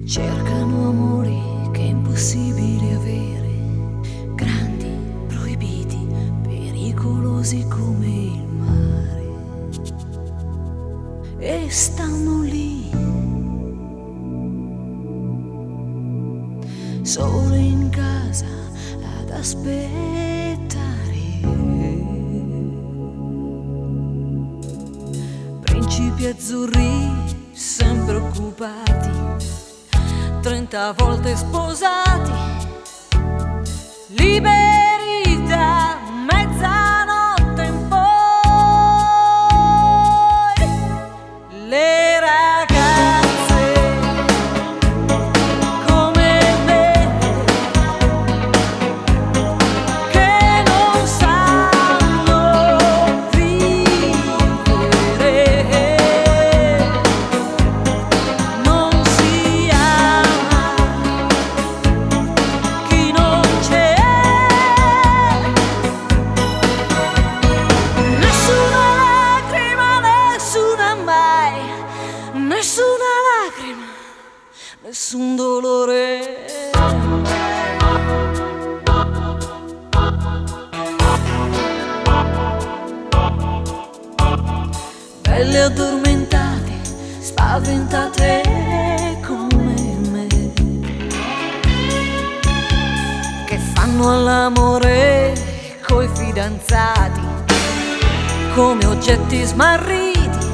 Cercano amori che è impossibile avere, grandi, proibiti, pericolosi come il mare. E stanno lì, sole in casa ad aspettare. Principi azzurri sempre occupati, 30 volte sposati, liberi da mezzanotte in poi. Le ragazze come me, che non sanno vivere, non si ama chi non c'è. Nessuna lacrima, nessuna mai, nessuna lacrima, nessun dolore. Belle addormentate, spaventate come me, che fanno all'amore coi fidanzati come oggetti smarriti,